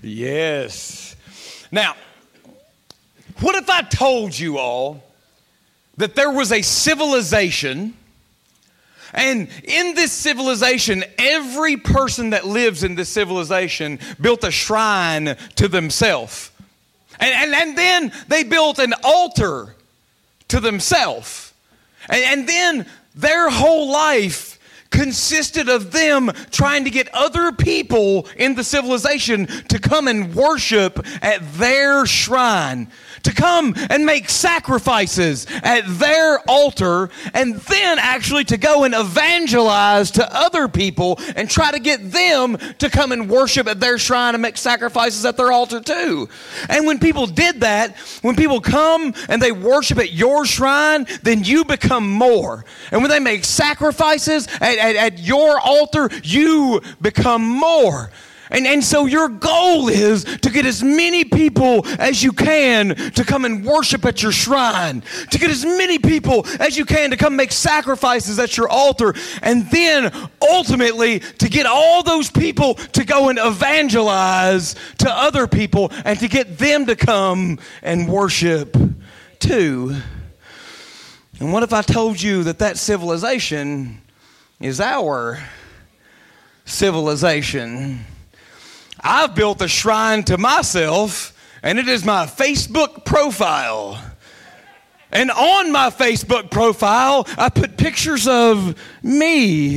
Yes. Now, what if I told you all that there was a civilization, and in this civilization, every person that lives in this civilization built a shrine to themselves. And then they built an altar to themselves. And then their whole life consisted of them trying to get other people in the civilization to come and worship at their shrine, to come and make sacrifices at their altar, and then actually to go and evangelize to other people and try to get them to come and worship at their shrine and make sacrifices at their altar too. And when people did that, when people come and they worship at your shrine, then you become more. And when they make sacrifices at your altar, you become more. And so your goal is to get as many people as you can to come and worship at your shrine, to get as many people as you can to come make sacrifices at your altar, and then ultimately to get all those people to go and evangelize to other people and to get them to come and worship too. And what if I told you that that civilization is our civilization? I've built a shrine to myself, and it is my Facebook profile. And on my Facebook profile, I put pictures of me.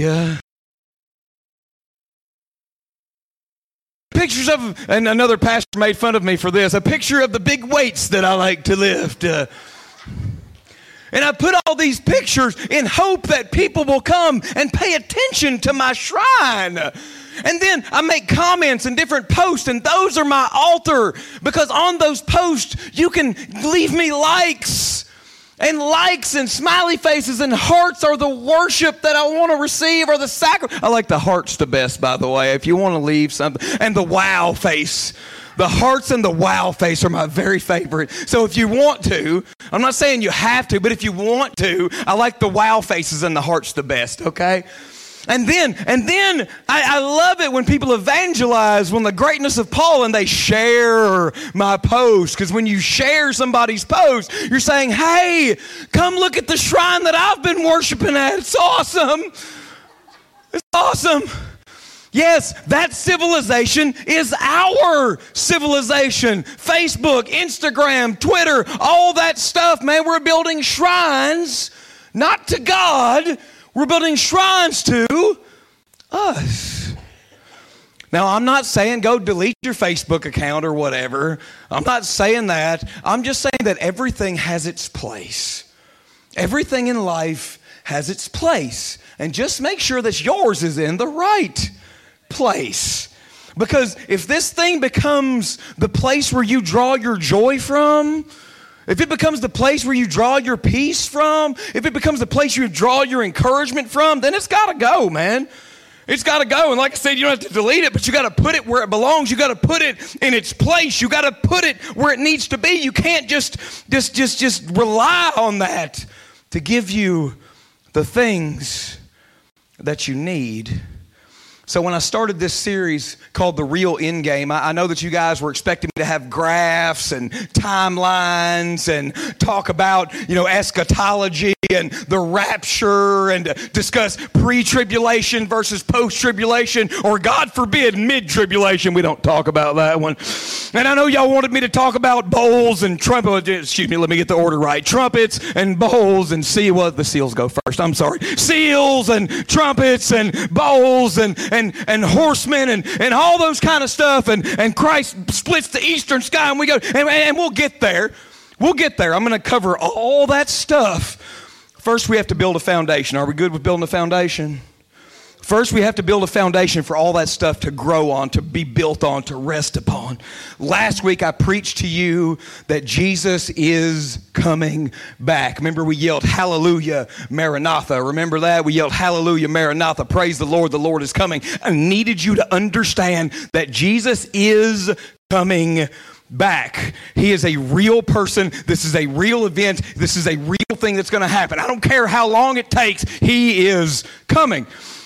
Pictures of, and another pastor made fun of me for this, a picture of the big weights that I like to lift. And I put all these pictures in hope that people will come and pay attention to my shrine. And then I make comments and different posts, and those are my altar, because on those posts you can leave me likes and smiley faces and hearts are the worship that I want to receive, or the sacrifice. I like the hearts the best, by the way, if you want to leave something. And the wow face. The hearts and the wow face are my very favorite. So if you want to, I'm not saying you have to, but if you want to, I like the wow faces and the hearts the best, okay? And then I love it when people evangelize when the greatness of Paul and they share my post. Because when you share somebody's post, you're saying, hey, come look at the shrine that I've been worshiping at. It's awesome. It's awesome. Yes, that civilization is our civilization. Facebook, Instagram, Twitter, all that stuff, man. We're building shrines, not to God. We're building shrines to us. Now, I'm not saying go delete your Facebook account or whatever. I'm not saying that. I'm just saying that everything has its place. Everything in life has its place. And just make sure that yours is in the right place. Because if this thing becomes the place where you draw your joy from, if it becomes the place where you draw your peace from, if it becomes the place you draw your encouragement from, then it's got to go, man. It's got to go. And like I said, you don't have to delete it, but you got to put it where it belongs. You got to put it in its place. You got to put it where it needs to be. You can't just rely on that to give you the things that you need. So when I started this series called The Real Endgame, I know that you guys were expecting me to have graphs and timelines and talk about, eschatology and the rapture and discuss pre-tribulation versus post-tribulation, or God forbid, mid-tribulation. We don't talk about that one. And I know y'all wanted me to talk about bowls and trumpets. Excuse me, let me get the order right. Trumpets and bowls and the seals go first. I'm sorry. Seals and trumpets and bowls and horsemen and all those kind of stuff, and Christ splits the eastern sky, and we go, and we'll get there. We'll get there. I'm going to cover all that stuff. First, we have to build a foundation. Are we good with building a foundation? First, we have to build a foundation for all that stuff to grow on, to be built on, to rest upon. Last week, I preached to you that Jesus is coming back. Remember, we yelled, Hallelujah, Maranatha. Remember that? We yelled, Hallelujah, Maranatha. Praise the Lord is coming. I needed you to understand that Jesus is coming back. He is a real person. This is a real event. This is a real thing that's going to happen. I don't care how long it takes. He is coming.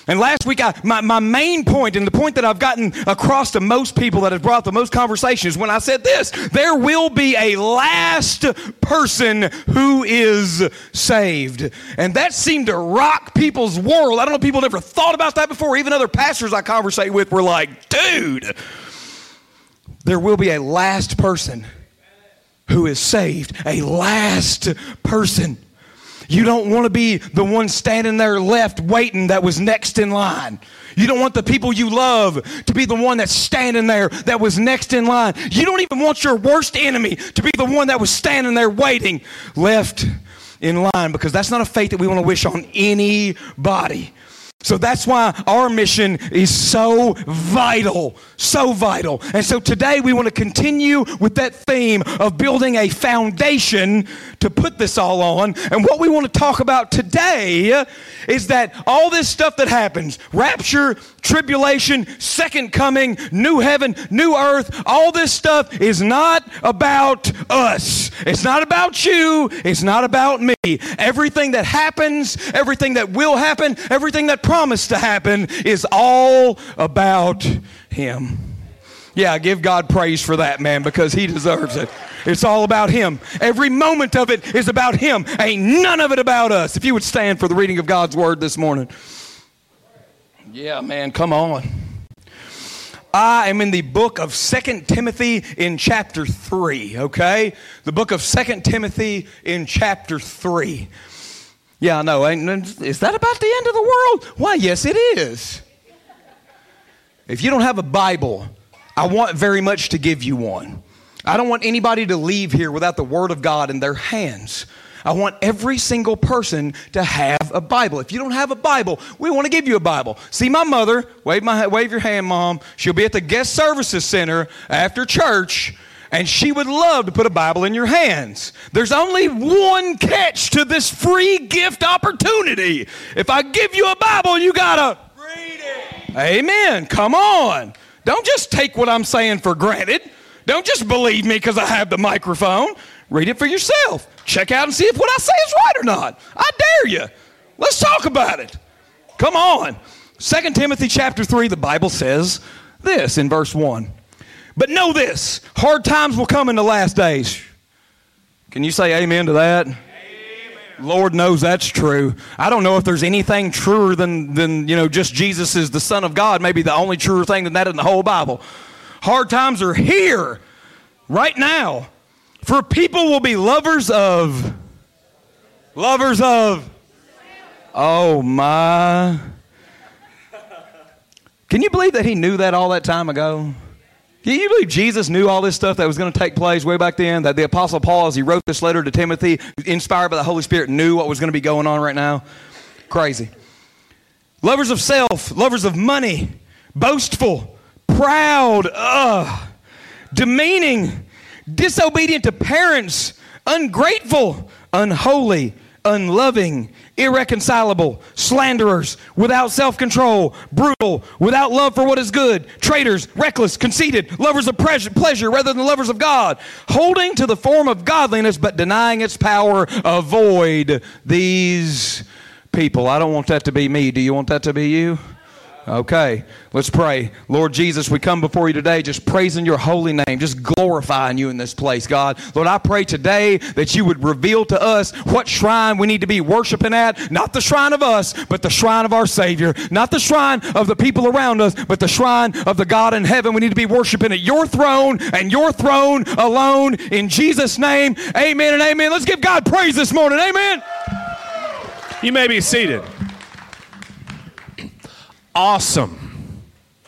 And last week, my main point, and the point that I've gotten across to most people that have brought the most conversation, is when I said this: there will be a last person who is saved. And that seemed to rock people's world. I don't know if people never thought about that before. Even other pastors I conversate with were like, dude, there will be a last person who is saved. A last person. You don't want to be the one standing there left waiting that was next in line. You don't want the people you love to be the one that's standing there that was next in line. You don't even want your worst enemy to be the one that was standing there waiting left in line, because that's not a fate that we want to wish on anybody. So that's why our mission is so vital, so vital. And so today we want to continue with that theme of building a foundation to put this all on. And what we want to talk about today is that all this stuff that happens, rapture, tribulation, second coming, new heaven, new earth, all this stuff is not about us. It's not about you. It's not about me. Everything that happens, everything that will happen, everything that promised to happen is all about Him. Yeah, give God praise for that, man, because He deserves it. It's all about Him. Every moment of it is about Him. Ain't none of it about us. If you would stand for the reading of God's Word this morning. Yeah, man, come on. I am in the book of 2 Timothy in chapter 3, okay? The book of 2 Timothy in chapter 3. Yeah, I know. Is that about the end of the world? Why, yes, it is. If you don't have a Bible, I want very much to give you one. I don't want anybody to leave here without the Word of God in their hands. I want every single person to have a Bible. If you don't have a Bible, we want to give you a Bible. See my mother. Wave your hand, Mom. She'll be at the guest services center after church, and she would love to put a Bible in your hands. There's only one catch to this free gift opportunity. If I give you a Bible, you got to read it. Amen. Come on. Don't just take what I'm saying for granted. Don't just believe me because I have the microphone. Read it for yourself. Check out and see if what I say is right or not. I dare you. Let's talk about it. Come on. 2 Timothy chapter 3, the Bible says this in verse 1. But know this, hard times will come in the last days. Can you say amen to that? Amen. Lord knows that's true. I don't know if there's anything truer than just Jesus is the Son of God. Maybe the only truer thing than that in the whole Bible. Hard times are here right now. For people will be lovers of. Oh my. Can you believe that He knew that all that time ago? Can you believe Jesus knew all this stuff that was going to take place way back then? That the Apostle Paul, as he wrote this letter to Timothy, inspired by the Holy Spirit, knew what was going to be going on right now? Crazy. Lovers of self, lovers of money, boastful, proud, demeaning, disobedient to parents, ungrateful, unholy, unloving, irreconcilable, slanderers, without self-control, brutal, without love for what is good, traitors, reckless, conceited, lovers of pleasure rather than lovers of God, holding to the form of godliness but denying its power. Avoid these people. I don't want that to be me. Do you want that to be you? Okay, let's pray. Lord Jesus, we come before you today just praising your holy name, just glorifying you in this place, God. Lord, I pray today that you would reveal to us what shrine we need to be worshiping at, not the shrine of us, but the shrine of our Savior, not the shrine of the people around us, but the shrine of the God in heaven. We need to be worshiping at your throne and your throne alone. In Jesus' name, amen and amen. Let's give God praise this morning. Amen. You may be seated. Awesome.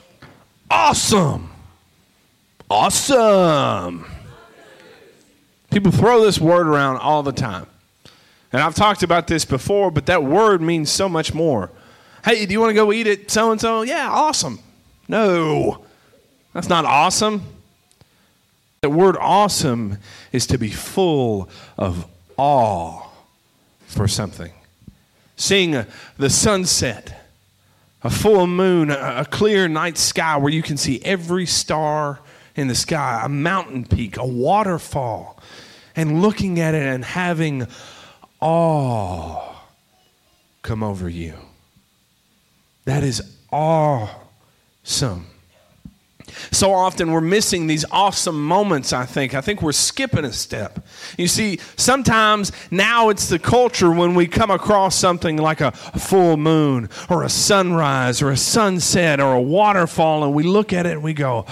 People throw this word around all the time. And I've talked about this before, but that word means so much more. Hey, do you want to go eat at so-and-so? Yeah, awesome. No, that's not awesome. The word awesome is to be full of awe for something. Seeing the sunset, a full moon, a clear night sky where you can see every star in the sky, a mountain peak, a waterfall, and looking at it and having awe come over you. That is awesome. So often we're missing these awesome moments, I think. I think we're skipping a step. You see, sometimes now it's the culture when we come across something like a full moon or a sunrise or a sunset or a waterfall, and we look at it and we go,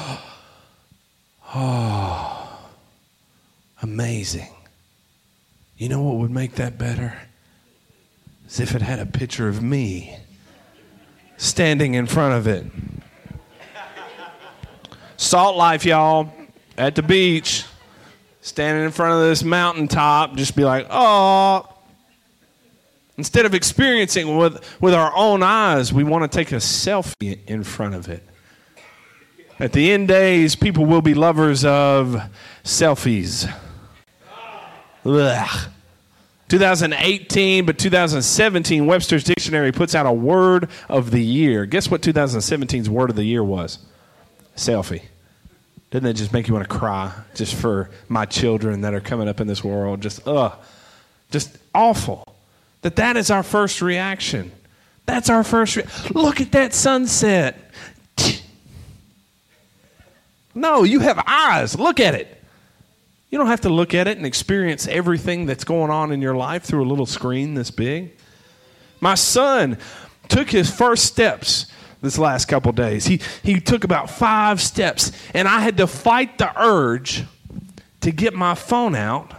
oh, amazing. You know what would make that better? As if it had a picture of me standing in front of it. Salt life, y'all, at the beach, standing in front of this mountaintop, just be like, oh. Instead of experiencing with our own eyes, we want to take a selfie in front of it. At the end days, people will be lovers of selfies. Ugh. 2018, but 2017, Webster's Dictionary puts out a word of the year. Guess what 2017's word of the year was? Selfie. Doesn't that just make you want to cry just for my children that are coming up in this world? Just awful. That is our first reaction. That's our first look at that sunset. No, you have eyes. Look at it. You don't have to look at it and experience everything that's going on in your life through a little screen this big. My son took his first steps this last couple days. He took about 5 steps, and I had to fight the urge to get my phone out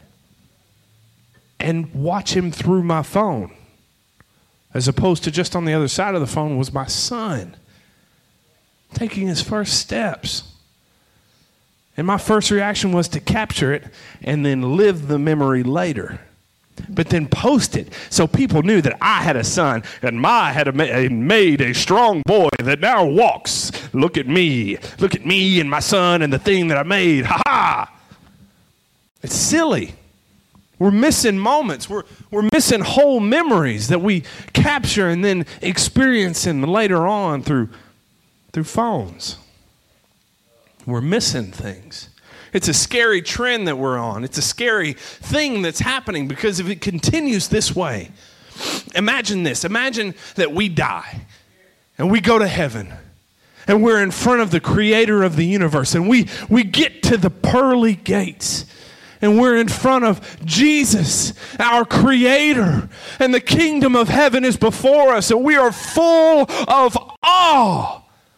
and watch him through my phone, as opposed to just on the other side of the phone was my son taking his first steps. And my first reaction was to capture it and then live the memory later. But then post it so people knew that I had a son and I had made a strong boy that now walks. Look at me and my son and the thing that I made. Ha ha! It's silly. We're missing moments. We're missing whole memories that we capture and then experience them later on through phones. We're missing things. It's a scary trend that we're on. It's a scary thing that's happening because if it continues this way, imagine this. Imagine that we die and we go to heaven and we're in front of the creator of the universe and we get to the pearly gates and we're in front of Jesus, our creator, and the kingdom of heaven is before us and we are full of awe.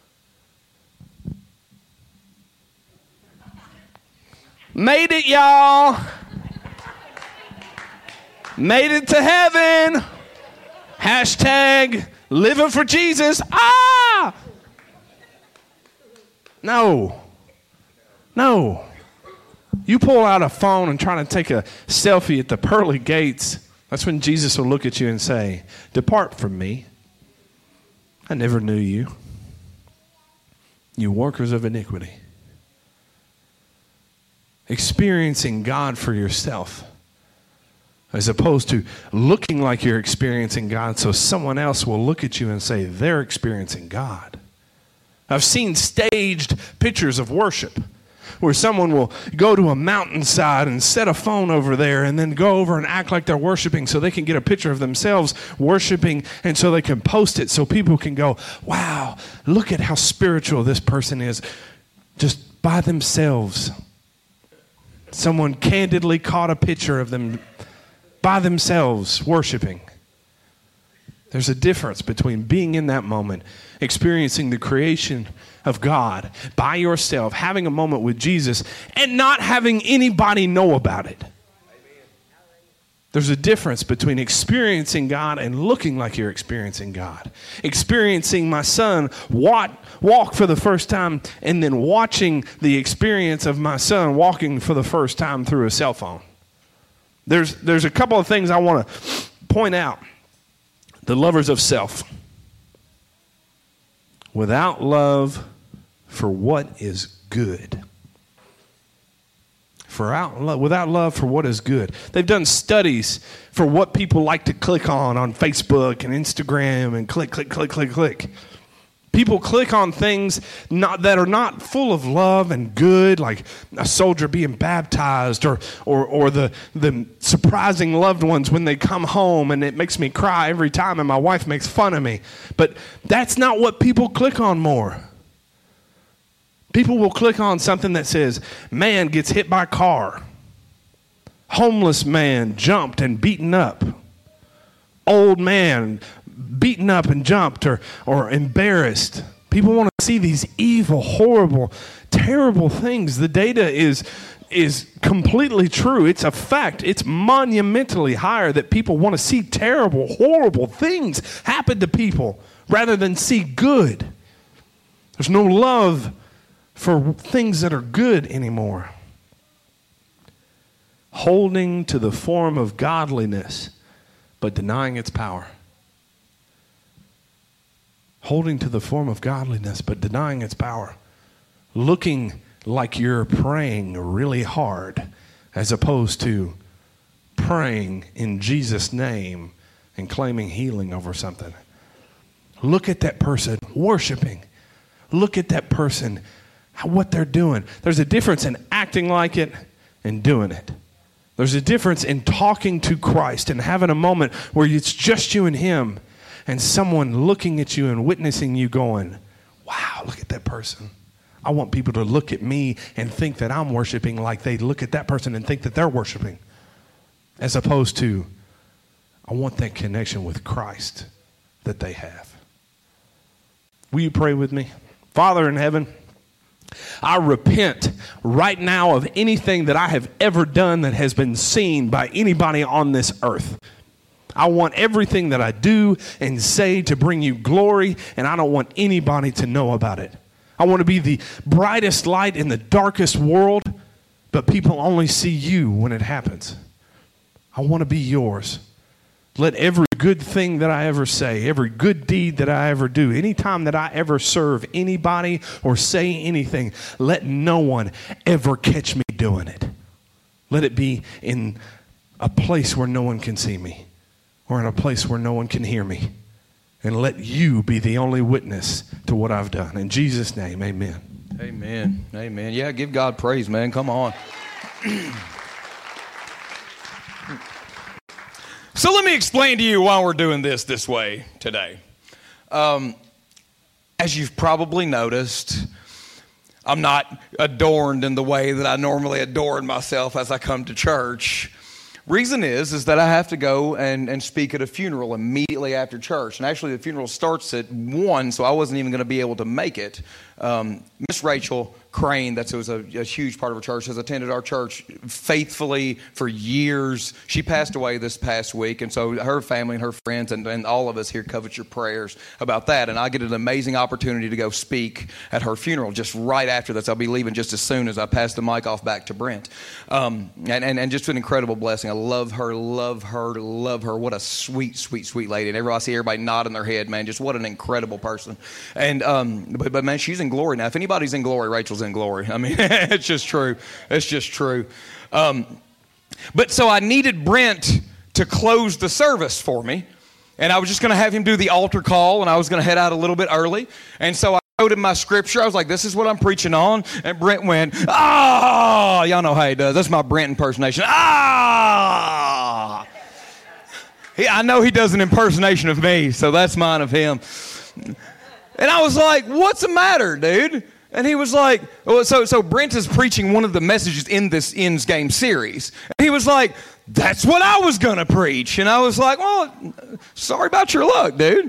Made it, y'all. Made it to heaven. Hashtag living for Jesus. Ah! No. You pull out a phone and try to take a selfie at the pearly gates. That's when Jesus will look at you and say, "Depart from me. I never knew you. You workers of iniquity." Experiencing God for yourself as opposed to looking like you're experiencing God so someone else will look at you and say they're experiencing God. I've seen staged pictures of worship where someone will go to a mountainside and set a phone over there and then go over and act like they're worshiping so they can get a picture of themselves worshiping and so they can post it so people can go, wow, look at how spiritual this person is just by themselves. Someone candidly caught a picture of them by themselves worshiping. There's a difference between being in that moment, experiencing the creation of God by yourself, having a moment with Jesus, and not having anybody know about it. There's a difference between experiencing God and looking like you're experiencing God. Experiencing my son walk for the first time and then watching the experience of my son walking for the first time through a cell phone. There's a couple of things I want to point out. The lovers of self. Without love for what is good. Without love for what is good. They've done studies for what people like to click on Facebook and Instagram and click. People click on things that are not full of love and good, like a soldier being baptized or the surprising loved ones when they come home, and it makes me cry every time, and my wife makes fun of me. But that's not what people click on more. People will click on something that says, man gets hit by a car. Homeless man jumped and beaten up. Old man beaten up and jumped or embarrassed. People want to see these evil, horrible, terrible things. The data is completely true. It's a fact. It's monumentally higher that people want to see terrible, horrible things happen to people rather than see good. There's no love for things that are good anymore. Holding to the form of godliness, but denying its power. Holding to the form of godliness, but denying its power. Looking like you're praying really hard, as opposed to praying in Jesus' name and claiming healing over something. Look at that person worshiping. Look at that person, what they're doing. There's a difference in acting like it and doing it. There's a difference in talking to Christ and having a moment where it's just you and him, and someone looking at you and witnessing you going, wow, look at that person. I want people to look at me and think that I'm worshiping like they look at that person and think that they're worshiping. As opposed to, I want that connection with Christ that they have. Will you pray with me? Father in heaven, I repent right now of anything that I have ever done that has been seen by anybody on this earth. I want everything that I do and say to bring you glory, and I don't want anybody to know about it. I want to be the brightest light in the darkest world, but people only see you when it happens. I want to be yours. Let every good thing that I ever say, every good deed that I ever do, anytime that I ever serve anybody or say anything, let no one ever catch me doing it. Let it be in a place where no one can see me, or in a place where no one can hear me. And let you be the only witness to what I've done. In Jesus' name, amen. Amen. Amen. Yeah, give God praise, man. Come on. So let me explain to you why we're doing this way today. As you've probably noticed, I'm not adorned in the way that I normally adorn myself as I come to church. Reason is that I have to go and speak at a funeral immediately after church. And actually the funeral starts at 1, so I wasn't even going to be able to make it. Miss Rachel Crane, that was a huge part of our church, has attended our church faithfully for years. She passed away this past week, and so her family and her friends and all of us here covet your prayers about that. And I get an amazing opportunity to go speak at her funeral just right after this. I'll be leaving just as soon as I pass the mic off back to Brent. And just an incredible blessing. I love her. What a sweet, sweet, sweet lady. And I see everybody nodding their head, man. Just what an incredible person. And but man, she's in glory now. If anybody's in glory, Rachel's in glory. I mean, it's just true. It's just true. But so I needed Brent to close the service for me, and I was just going to have him do the altar call, and I was going to head out a little bit early. And so I showed him my scripture. I was like, this is what I'm preaching on. And Brent went, ah! Y'all know how he does. That's my Brent impersonation. Ah! I know he does an impersonation of me, so that's mine of him. And I was like, what's the matter, dude? And he was like, well, so Brent is preaching one of the messages in this Ends Game series. And he was like, that's what I was going to preach. And I was like, well, sorry about your luck, dude.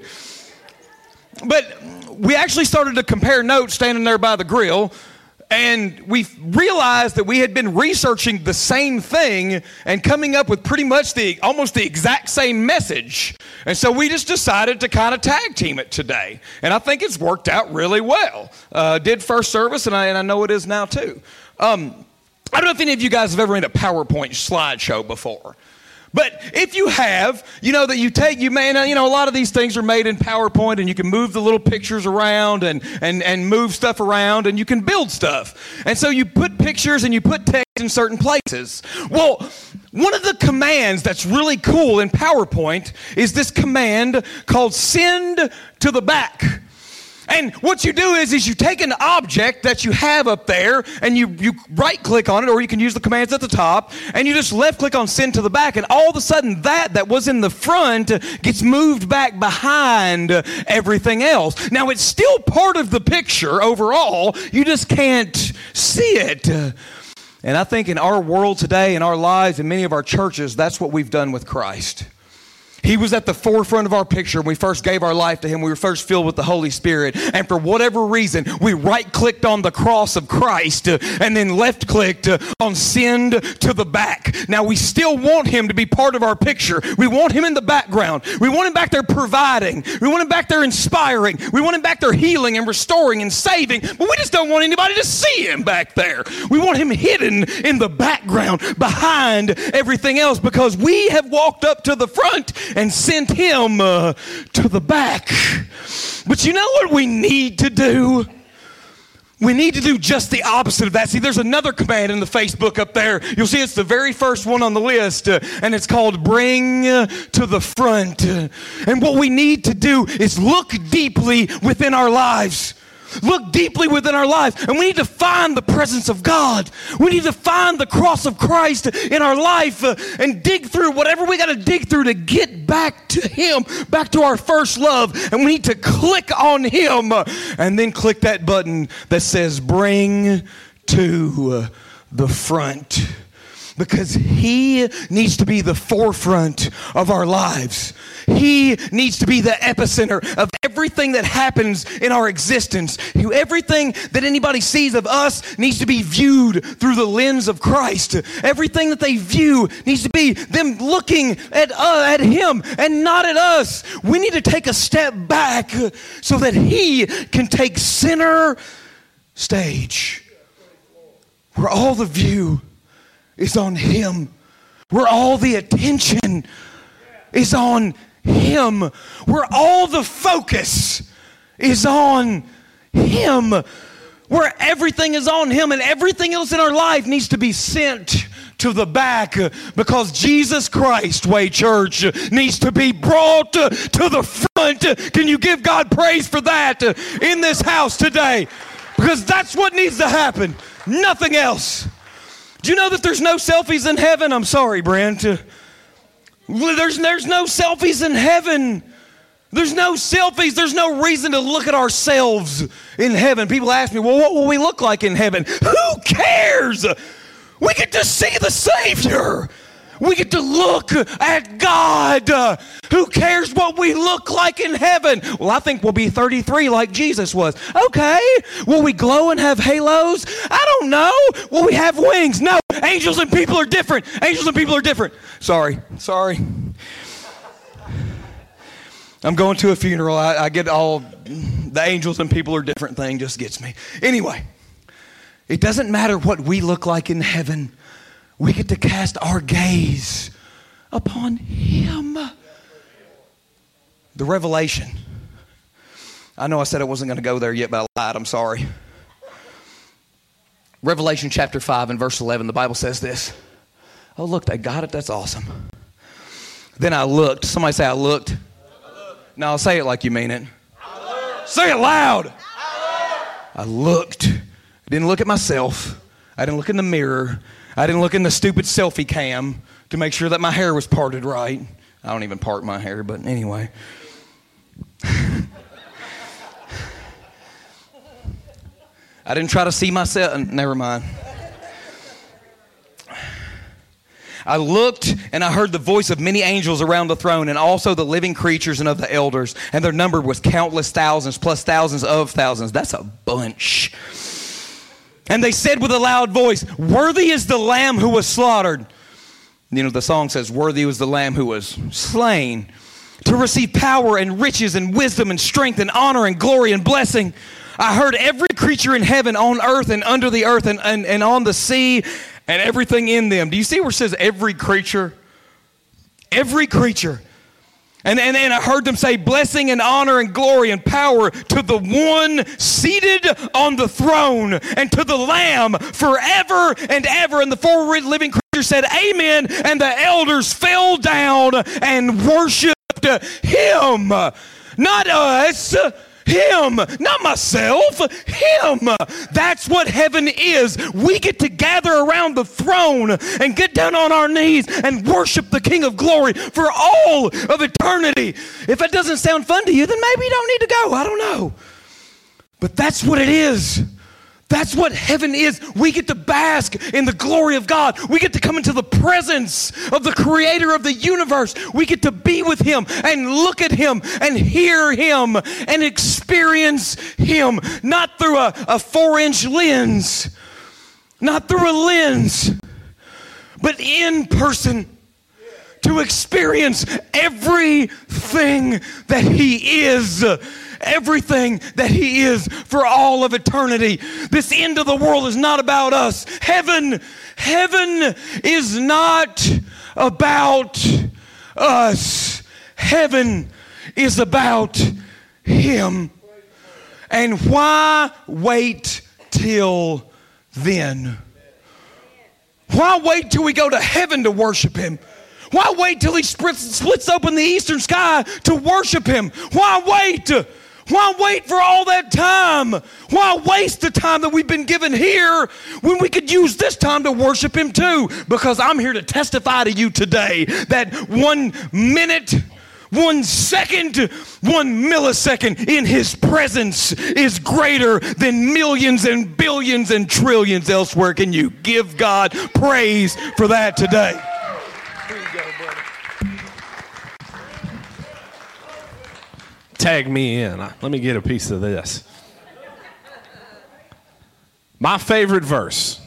But we actually started to compare notes standing there by the grill. And we realized that we had been researching the same thing and coming up with pretty much almost the exact same message. And so we just decided to kind of tag team it today. And I think it's worked out really well. Did first service, and I know it is now too. I don't know if any of you guys have ever made a PowerPoint slideshow before. But if you have, you know that a lot of these things are made in PowerPoint, and you can move the little pictures around and move stuff around, and you can build stuff. And so you put pictures and you put text in certain places. Well, one of the commands that's really cool in PowerPoint is this command called send to the back. And what you do is you take an object that you have up there and you right click on it, or you can use the commands at the top, and you just left click on send to the back, and all of a sudden that was in the front gets moved back behind everything else. Now it's still part of the picture overall, you just can't see it. And I think in our world today, in our lives, in many of our churches, that's what we've done with Christ. He was at the forefront of our picture when we first gave our life to Him. We were first filled with the Holy Spirit. And for whatever reason, we right-clicked on the cross of Christ and then left-clicked on send to the back. Now, we still want Him to be part of our picture. We want Him in the background. We want Him back there providing. We want Him back there inspiring. We want Him back there healing and restoring and saving. But we just don't want anybody to see Him back there. We want Him hidden in the background behind everything else, because we have walked up to the front and sent Him to the back. But you know what we need to do? We need to do just the opposite of that. See, there's another command in the Facebook up there. You'll see it's the very first one on the list, and it's called bring to the front. And what we need to do is look deeply within our lives. Look deeply within our lives, and we need to find the presence of God. We need to find the cross of Christ in our life and dig through whatever we got to dig through to get back to Him, back to our first love. And we need to click on Him and then click that button that says bring to the front. Because He needs to be the forefront of our lives. He needs to be the epicenter of everything that happens in our existence. Everything that anybody sees of us needs to be viewed through the lens of Christ. Everything that they view needs to be them looking at Him and not at us. We need to take a step back so that He can take center stage, where all the view is on Him, where all the attention is on Him, where all the focus is on Him, where everything is on Him, and everything else in our life needs to be sent to the back, because Jesus Christ, Way Church, needs to be brought to the front. Can you give God praise for that in this house today? Because that's what needs to happen, nothing else. Do you know that there's no selfies in heaven? I'm sorry, Brent. There's no selfies in heaven. There's no selfies. There's no reason to look at ourselves in heaven. People ask me, well, what will we look like in heaven? Who cares? We get to see the Savior. We get to look at God. Who cares what we look like in heaven? Well, I think we'll be 33 like Jesus was. Okay. Will we glow and have halos? I don't know. Will we have wings? No. Angels and people are different. Angels and people are different. Sorry. I'm going to a funeral. I get all the angels and people are different thing just gets me. Anyway, it doesn't matter what we look like in heaven. We get to cast our gaze upon Him. The revelation. I know I said I wasn't going to go there yet, but I lied. I'm sorry. Revelation chapter 5 and verse 11, the Bible says this. Oh, look, they got it. That's awesome. Then I looked. Somebody say, I looked. No, say it like you mean it. Say it loud. I looked. I didn't look at myself. I didn't look in the mirror. I didn't look in the stupid selfie cam to make sure that my hair was parted right. I don't even part my hair, but anyway. I didn't try to see myself. Never mind. I looked and I heard the voice of many angels around the throne, and also the living creatures and of the elders. And their number was countless thousands plus thousands of thousands. That's a bunch. And they said with a loud voice, worthy is the Lamb who was slaughtered. You know, the song says, worthy was the Lamb who was slain to receive power and riches and wisdom and strength and honor and glory and blessing. I heard every creature in heaven, on earth and under the earth and on the sea and everything in them. Do you see where it says every creature? Every creature. And I heard them say, blessing and honor and glory and power to the one seated on the throne and to the Lamb forever and ever. And the four living creatures said, amen. And the elders fell down and worshiped Him. Not us. Him, not myself, Him. That's what heaven is. We get to gather around the throne and get down on our knees and worship the King of Glory for all of eternity. If that doesn't sound fun to you, then maybe you don't need to go. I don't know. But that's what it is. That's what heaven is. We get to bask in the glory of God. We get to come into the presence of the creator of the universe. We get to be with him and look at him and hear him and experience him, not through a 4-inch lens, not through a lens, but in person, to experience everything that he is. Everything that he is for all of eternity. This end of the world is not about us. Heaven is not about us. Heaven is about him. And why wait till then? Why wait till we go to heaven to worship him? Why wait till he splits open the eastern sky to worship him? Why wait? Why wait for all that time? Why waste the time that we've been given here when we could use this time to worship him too? Because I'm here to testify to you today that 1 minute, 1 second, 1 millisecond in his presence is greater than millions and billions and trillions elsewhere. Can you give God praise for that today? Here you go, brother. Tag me in. Let me get a piece of this. My favorite verse,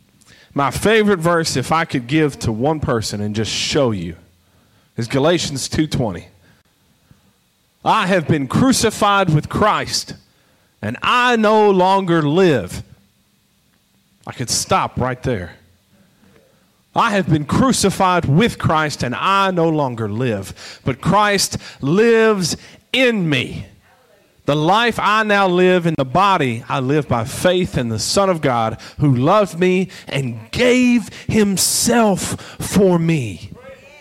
if I could give to one person and just show you, is Galatians 2:20. I have been crucified with Christ, and I no longer live. I could stop right there. I have been crucified with Christ, and I no longer live, but Christ lives in me. The life I now live in the body, I live by faith in the Son of God who loved me and gave himself for me.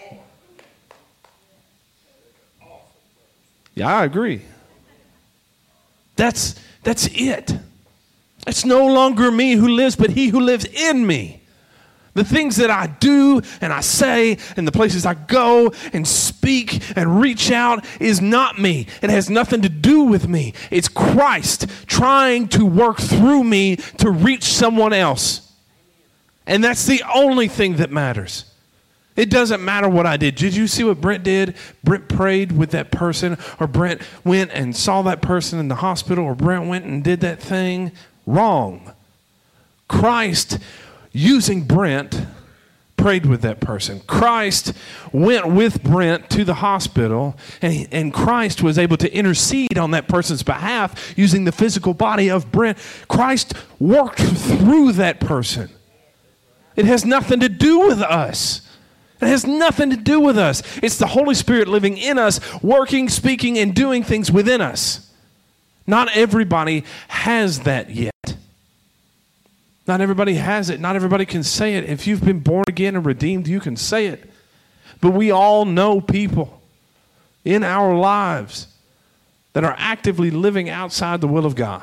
Yeah, I agree. That's it. It's no longer me who lives, but he who lives in me. The things that I do and I say and the places I go and speak and reach out is not me. It has nothing to do with me. It's Christ trying to work through me to reach someone else. And that's the only thing that matters. It doesn't matter what I did. Did you see what Brent did? Brent prayed with that person, or Brent went and saw that person in the hospital, or Brent went and did that thing. Wrong. Christ, using Brent, prayed with that person. Christ went with Brent to the hospital, and Christ was able to intercede on that person's behalf using the physical body of Brent. Christ worked through that person. It has nothing to do with us. It has nothing to do with us. It's the Holy Spirit living in us, working, speaking, and doing things within us. Not everybody has that yet. Not everybody has it. Not everybody can say it. If you've been born again and redeemed, you can say it. But we all know people in our lives that are actively living outside the will of God.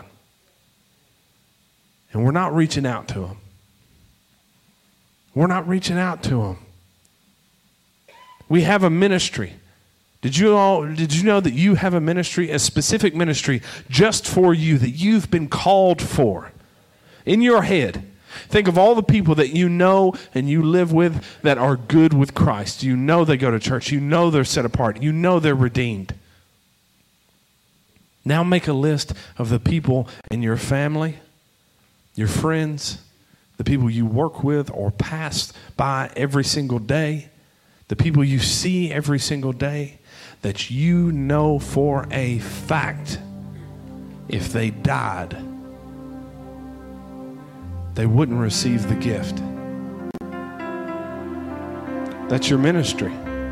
And we're not reaching out to them. We're not reaching out to them. We have a ministry. Did you know that you have a ministry, a specific ministry just for you that you've been called for? In your head, think of all the people that you know and you live with that are good with Christ. You know they go to church. You know they're set apart. You know they're redeemed. Now make a list of the people in your family, your friends, the people you work with or pass by every single day, the people you see every single day that you know for a fact if they died, they wouldn't receive the gift. That's your ministry.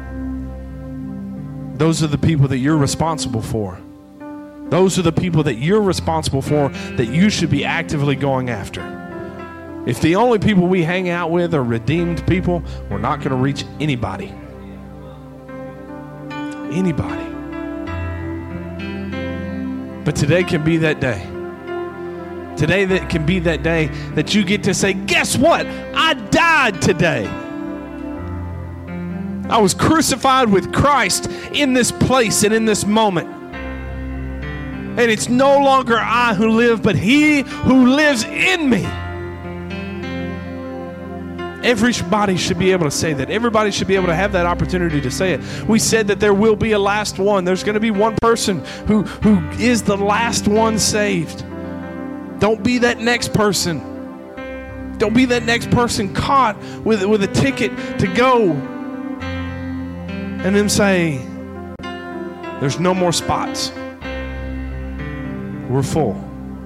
Those are the people that you're responsible for. Those are the people that you're responsible for that you should be actively going after. If the only people we hang out with are redeemed people, we're not going to reach anybody. Anybody. But today can be that day. Today that can be that day that you get to say, guess what? I died today. I was crucified with Christ in this place and in this moment. And it's no longer I who live, but He who lives in me. Everybody should be able to say that. Everybody should be able to have that opportunity to say it. We said that there will be a last one. There's going to be one person who is the last one saved. Don't be that next person. Don't be that next person caught with a ticket to go and then say, there's no more spots. We're full.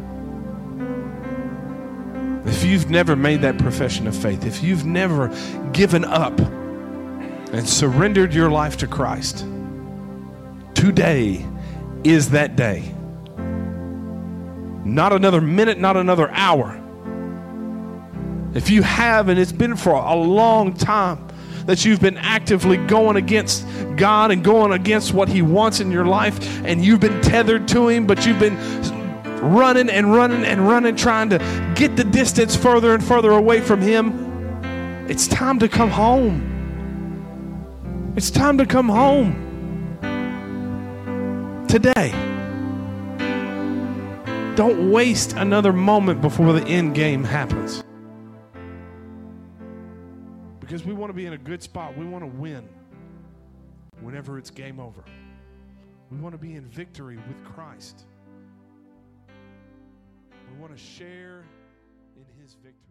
If you've never made that profession of faith, if you've never given up and surrendered your life to Christ, today is that day. Not another minute, not another hour. If you have, and it's been for a long time, that you've been actively going against God and going against what He wants in your life, and you've been tethered to Him, but you've been running and running and running, trying to get the distance further and further away from Him, it's time to come home. It's time to come home. Today. Don't waste another moment before the end game happens. Because we want to be in a good spot. We want to win whenever it's game over. We want to be in victory with Christ. We want to share in His victory.